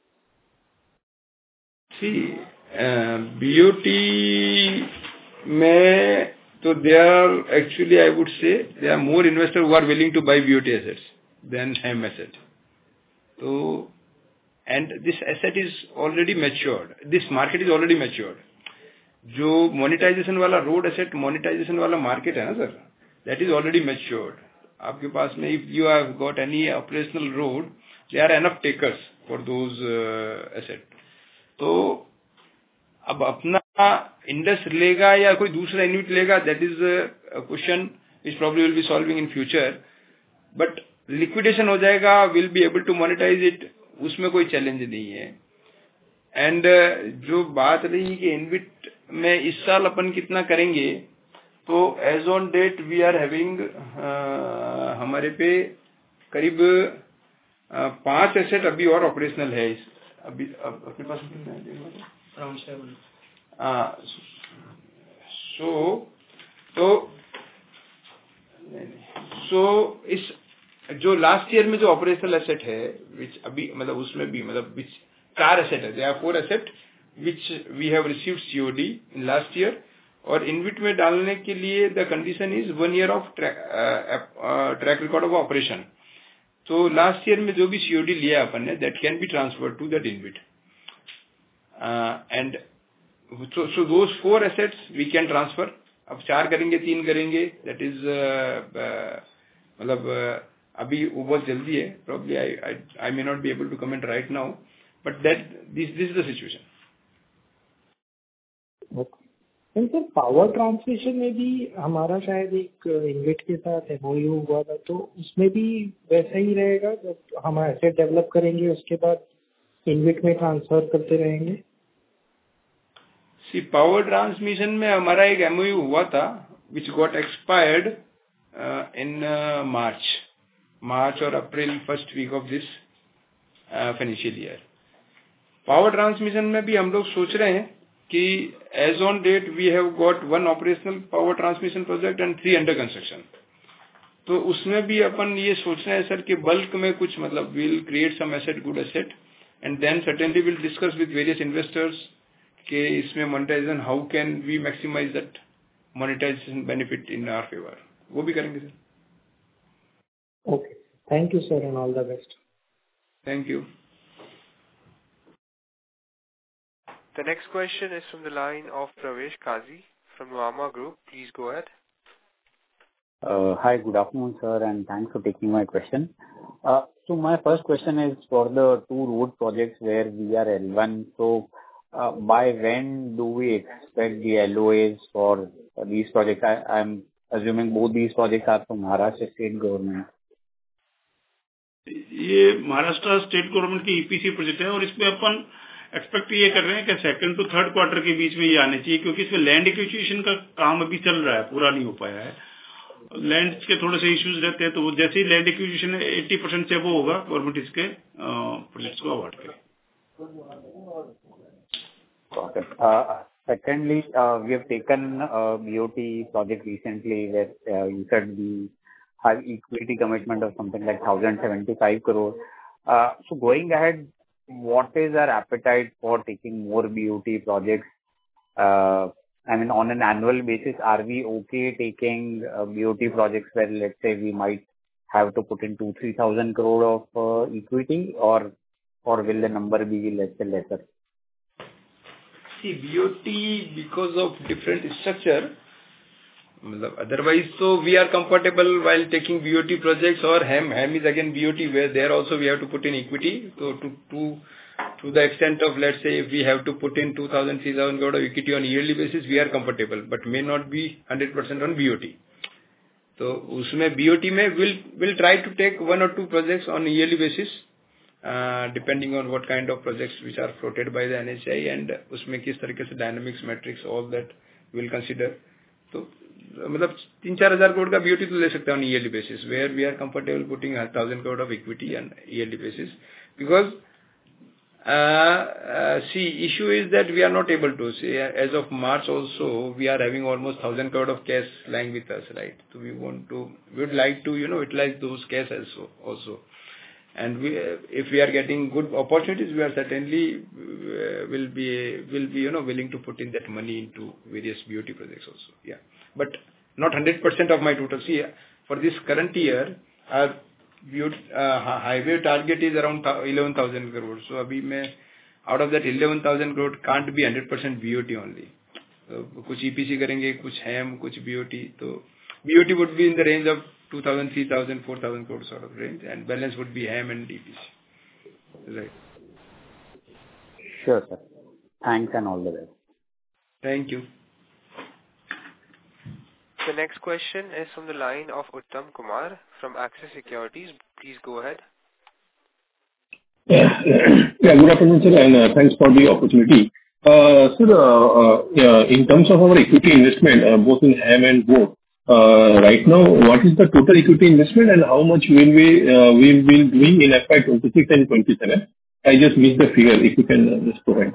बीओटी में तो they are actually, I would say they are more investor who are willing to buy BOT assets than HAM asset. तो and this asset is already matured, this market is already matured. जो monetization वाला road asset monetization वाला market है ना sir, that is already matured. आपके पास में if you have got any operational road, they are enough takers for those asset. तो अब अपना इंडस लेगा या कोई दूसरा इन्विट लेगा, that is question which probably will be solving in future, but liquidation हो जाएगा, will be able to monetize it, उसमें कोई चैलेंज नहीं है। एंड जो बात रही कि इन्विट में इस साल अपन कितना करेंगे, तो as on date we are having हमारे पे करीब 5 एसेट अभी और ऑपरेशनल है। अभी अपने पास कितना है? अराउंड 7। सो इस जो लास्ट ईयर में जो ऑपरेशनल एसेट है, विच अभी मतलब उसमें भी मतलब विच 4 एसेट है, there are 4 asset which we have received COD in last year. और इनविट में डालने के लिए the condition is 1 year of track record of operation. तो लास्ट ईयर में जो भी सीओडी लिया अपन ने, that can be transferred to that InvIT. And so those 4 assets we can transfer। अब 4 करेंगे, 3 करेंगे, that is मतलब अभी वो बहुत जल्दी है, probably I may not be able to comment right now, but this is the situation। Okay। Sir power transmission में भी हमारा शायद एक इनविट के साथ एमओयू हुआ था, तो उसमें भी वैसा ही रहेगा, जब हम एसेट डेवलप करेंगे उसके बाद इनविट में ट्रांसफर करते रहेंगे? पावर ट्रांसमिशन में हमारा एक एमओयू हुआ था which got expired in March और April first week of this financial year. Power transmission में भी हम लोग सोच रहे हैं कि as on date we have got 1 operational power transmission project and 3 under construction. तो उसमें भी अपन ये सोच रहे हैं सर कि बल्क में कुछ मतलब will create some asset, good asset, and then certainly will discuss with various investors कि इसमें monetization how can we maximize that monetization benefit in our favour, वो भी करेंगे सर। Okay, thank you sir and all the best. Thank you. The next question is from the line of Pravesh Kazi from Nuvama Group. Please go ahead. Hi, good afternoon, sir, and thanks for taking my question. So my first question is for the 2 road projects where we are L1. So by when do we expect the LOAs for these projects? I'm assuming both these projects are from Maharashtra state government. ये Maharashtra state government की EPC project है और इसमें अपन expect ये कर रहे हैं कि 2nd to 3rd क्वार्टर के बीच में ये आने चाहिए, क्योंकि इसमें लैंड एक्विजिशन का काम अभी चल रहा है, पूरा नहीं हो पाया है। लैंड के थोड़े से इश्यूज रहते हैं, तो वो जैसे ही लैंड एक्विजिशन 80% से वो होगा, गवर्नमेंट इसके प्रोजेक्ट्स को अवार्ड करेगी। Got it. Secondly, we have taken a BOT project recently where you said we have equity commitment of something like 1,075 crore. So going ahead, what is our appetite for taking more BOT projects? I mean, on an annual basis, are we okay taking BOT projects where, let's say, we might have to put in 2,000-3,000 crore of equity, or will the number be lesser? See, BOT, because of different structure, otherwise, so we are comfortable while taking BOT projects, or HAM. HAM is again BOT, where there also we have to put in equity. So to the extent of, let's say, if we have to put in 2,000-3,000 crore of equity on yearly basis, we are comfortable, but may not be 100% on BOT. So उसमें BOT में we'll try to take 1 or 2 projects on a yearly basis, depending on what kind of projects which are floated by the NHAI, and उसमें किस तरीके से dynamics metrics, all that we'll consider. तो मतलब 3-4 हजार करोड़ का BOT तो ले सकते हैं on a yearly basis, where we are comfortable putting 1,000 crore of equity on yearly basis, because see, issue is that we are not able to see, as of March also we are having almost 1,000 crore of cash lying with us, right? So we would like to utilize those cash also. And if we are getting good opportunities, we are certainly will be willing to put in that money into various BOT projects also. Yeah, but not 100% of my total. See, for this current year, our highway target is around 11,000 crore. So abhi mein, out of that 11,000 crore can't be 100% BOT only. कुछ EPC करेंगे, कुछ HAM, कुछ BOT. तो BOT would be in the range of 2,000, 3,000, 4,000 crore sort of range, and balance would be HAM and EPC. Right. Sure, sir. Thanks and all the best. Thank you. The next question is from the line of Uttam Kumar from Axis Securities. Please go ahead. Yeah, good afternoon, sir, and thanks for the opportunity. Sir, in terms of our equity investment, both in HAM and BOT, right now, what is the total equity investment and how much will we be doing in FY 26 and 27? I just missed the figure, if you can just provide.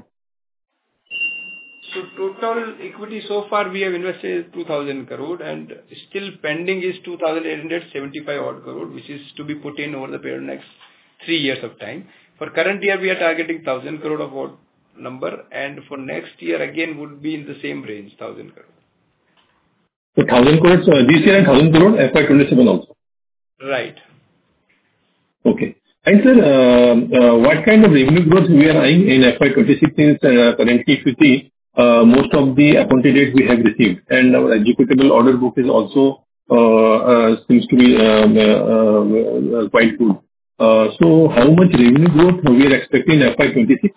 So total equity so far we have invested 2,000 crore, and still pending is 2,875 odd crore, which is to be put in over the period of next 3 years of time. For current year, we are targeting 1,000 crore of odd number, and for next year again would be in the same range, 1,000 crore. So 1,000 crores this year and 1,000 crore FY 27 also. Right. Okay. And sir, what kind of revenue growth we are eyeing in FY 26 since currently if you see most of the appointed dates we have received, and our executable order book is also seems to be quite good. So how much revenue growth we are expecting in FY 26?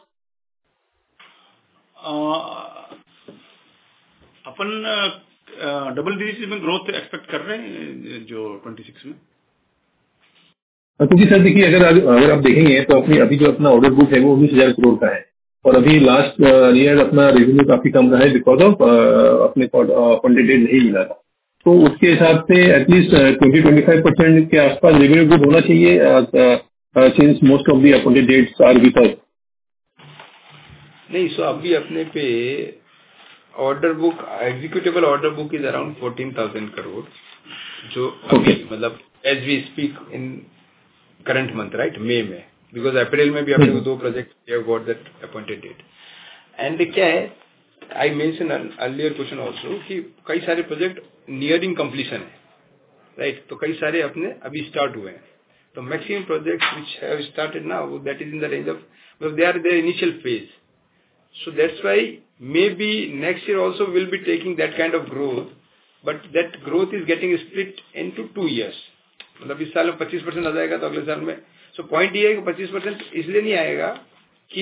अपन double digit में growth expect कर रहे हैं जो 26 में, क्योंकि sir देखिए अगर आप देखेंगे तो अभी जो अपना ऑर्डर बुक है वो 19,000 करोड़ का है, और अभी लास्ट ईयर अपना रेवेन्यू काफी कम रहा है बिकॉज ऑफ अपने अपॉइंटेड डेट नहीं मिला था. तो उसके हिसाब से एटलीस्ट 20-25% के आसपास रेवेन्यू ग्रोथ होना चाहिए since most of the appointed dates are with us. नहीं, सो अभी अपने पे order book, executable order book is around 14,000 crore, जो मतलब as we speak in current month, right, मई में, बिकॉज अप्रैल में भी अपने को 2 project have got that appointed date. And क्या है, I mention earlier question also कि कई सारे प्रोजेक्ट नियरिंग कंप्लीशन है, राइट. तो कई सारे अपने अभी स्टार्ट हुए हैं. तो maximum projects which have started now, that is in the range of, they are their initial phase. So that's why maybe next year also we'll be taking that kind of growth, but that growth is getting split into 2 years. मतलब इस साल में 25% आ जाएगा तो अगले साल में. So point ये है कि 25% इसलिए नहीं आएगा कि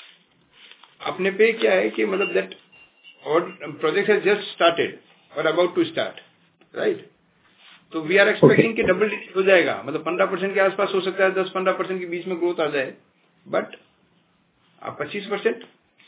अपने पे क्या है कि मतलब that project has just started or about to start, right? तो we are expecting कि डबल डिजिट हो जाएगा, मतलब 15% के आसपास हो सकता है, 10-15% के बीच में ग्रोथ आ जाए, बट 25%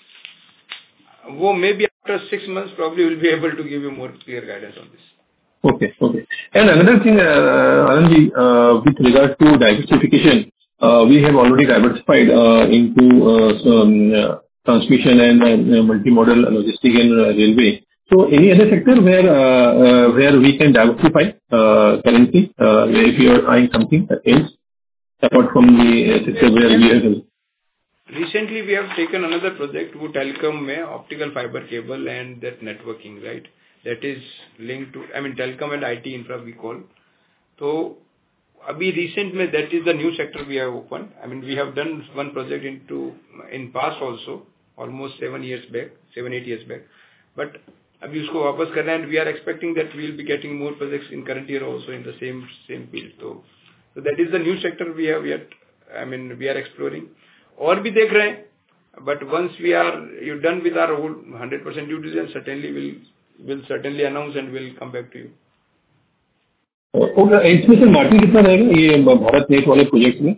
वो maybe after 6 months probably will be able to give you more clear guidance on this. Okay. And another thing, Anandji, with regard to diversification, we have already diversified into transmission and multimodal logistics and railway. So any other sector where we can diversify currently, if you are eyeing something else apart from the sector where we are. Recently, we have taken another project, वो telecom में optical fiber cable and that networking, right? That is linked to, I mean, telecom and IT infra we call. तो अभी recent में that is the new sector we have opened. I mean, we have done one project in past also, almost 7-8 years back. But अभी उसको वापस करना है, and we are expecting that we will be getting more projects in current year also in the same field. So that is the new sector we have yet. I mean, we are exploring. और भी देख रहे हैं. But once we are done with our whole 100% due diligence, certainly we'll certainly announce and we'll come back to you. Okay, इसमें से margin कितना रहेगा ये भारत नेट वाले प्रोजेक्ट में?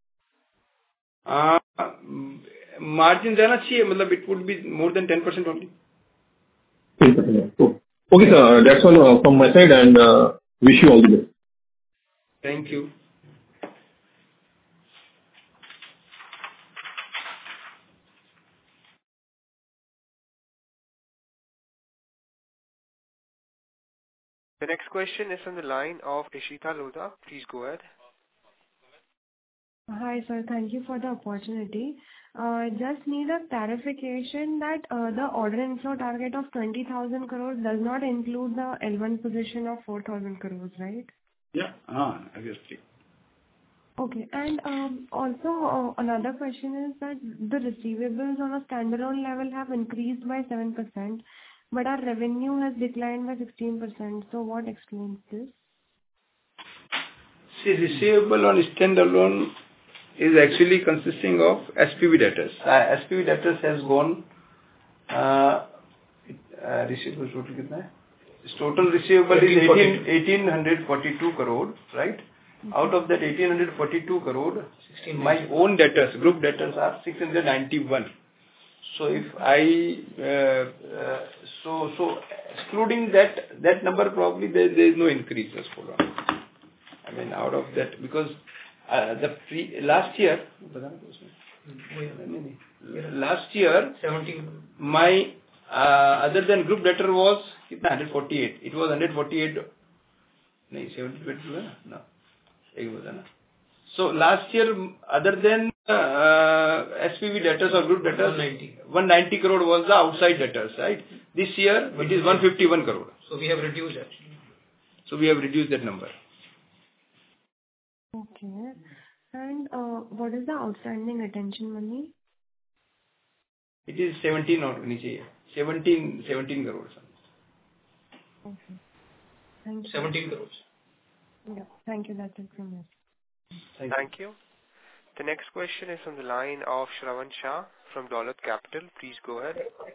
मार्जिन जाना चाहिए, मतलब it would be more than 10% only. 10%. Okay, sir. That's all from my side, and wish you all the best. Thank you. The next question is on the line of Ishita Lodha. Please go ahead. Hi, sir. Thank you for the opportunity. Just need a clarification that the order inflow target of 20,000 crores does not include the L1 position of 4,000 crores, right? Yeah, obviously. Okay. And also another question is that the receivables on a standalone level have increased by 7%, but our revenue has declined by 16%. So what explains this? See, receivable on standalone is actually consisting of SPV debtors. SPV debtors has gone. Receivable total कितना है? Total receivable is 1,842 crore, right? Out of that 1,842 crore, my own debtors, group debtors are 691. So if so excluding that number, probably there is no increase. Just hold on. I mean, out of that, because last year 17, my other than group debtor was 148. It was 148. No, 72 no. So last year, other than SPV debtors or group debtors, 190 crore was the outside debtors, right? This year it is 151 crore. So we have reduced that. So we have reduced that number. Okay. And what is the outstanding retention money? It is 17 or 17 crores. Okay. Thank you. 17 crores. Yeah. Thank you. That's it from me. Thank you. The next question is on the line of Shravan Shah from Dolat Capital. Please go ahead.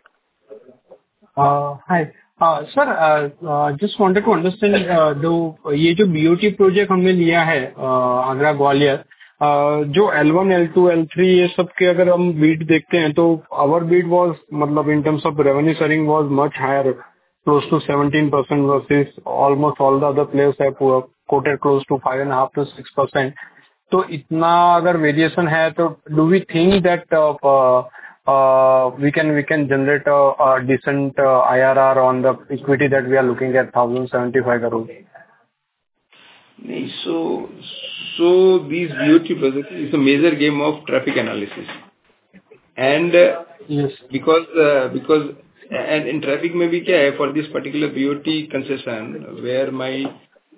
Hi. Sir, just wanted to understand ये जो BOT project हमने लिया है आगरा ग्वालियर, जो L1, L2, L3 ये सब के अगर हम bid देखते हैं तो our bid was मतलब in terms of revenue sharing was much higher, close to 17% versus almost all the other players have quoted close to 5.5 to 6%. तो इतना अगर variation है तो do we think that we can generate a decent IRR on the equity that we are looking at 1,075 crore? So these BOT projects is a major game of traffic analysis, and yes, because and in traffic में भी क्या है, for this particular BOT concession where my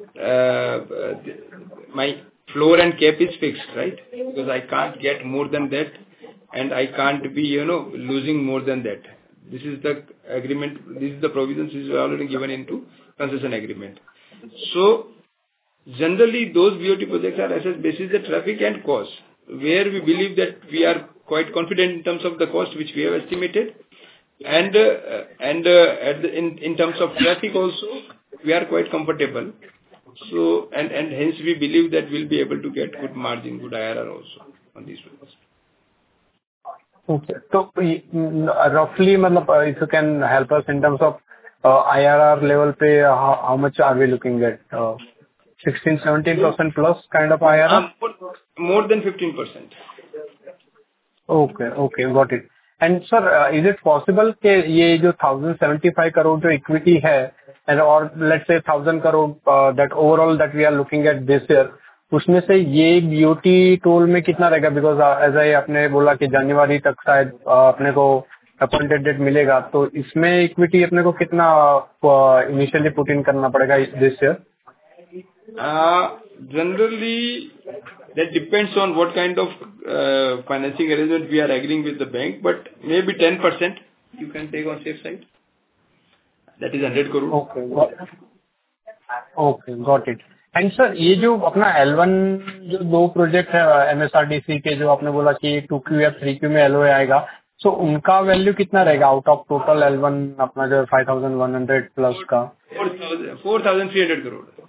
floor and cap is fixed, right? Because I can't get more than that, and I can't be losing more than that. This is the agreement. This is the provisions is already given into concession agreement. So generally those BOT projects are assessed basis the traffic and cost, where we believe that we are quite confident in terms of the cost which we have estimated, and in terms of traffic also we are quite comfortable. So and hence we believe that we'll be able to get good margin, good IRR also on these projects. Okay. So roughly, if you can help us in terms of IRR level पे, how much are we looking at? 16-17% plus kind of IRR? More than 15%. Okay, got it. And sir, is it possible कि ये जो 1,075 crore जो equity है, and or let's say 1,000 crore that overall that we are looking at this year, उसमें से ये BOT toll में कितना रहेगा? Because as I आपने बोला कि जनवरी तक शायद अपने को appointed date मिलेगा, तो इसमें equity अपने को कितना initially put in करना पड़ेगा this year? Generally, that depends on what kind of financing arrangement we are agreeing with the bank, but maybe 10% you can take on safe side. That is 100 crore. Okay, got it. And sir ये जो अपना L1 जो 2 project है MSRDC के जो आपने बोला कि 2Q या 3Q में LOA आएगा, सो उनका वैल्यू कितना रहेगा आउट ऑफ टोटल L1 अपना जो 5,100 प्लस का? 4,300 करोड़.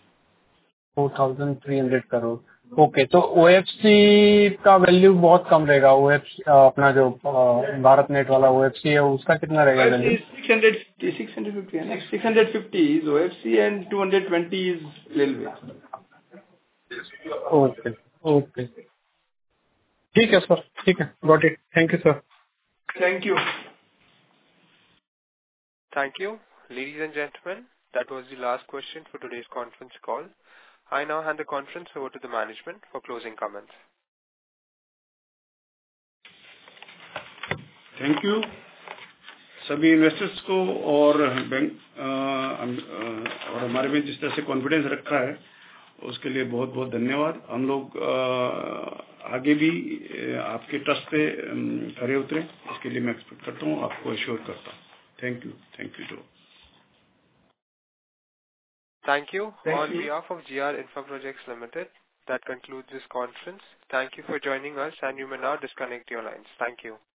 4,300 करोड़. ओके, तो OFC का वैल्यू बहुत कम रहेगा. OFC अपना जो भारत नेट वाला OFC है उसका कितना रहेगा value? 650 is OFC and 220 is railway. Okay okay, ठीक है सर, ठीक है, got it. Thank you sir. Thank you. Thank you. Ladies and gentlemen, that was the last question for today's conference call. I now hand the conference over to the management for closing comments. Thank you. सभी investors को और bank और हमारे में जिस तरह से confidence रखा है उसके लिए बहुत बहुत धन्यवाद. हम लोग आगे भी आपके ट्रस्ट पे खरे उतरें, इसके लिए मैं एक्सपेक्ट करता हूँ, आपको एश्योर करता हूँ. Thank you too. Thank you. On behalf of GR Infra Projects Limited, that concludes this conference. Thank you for joining us, and you may now disconnect your lines. Thank you.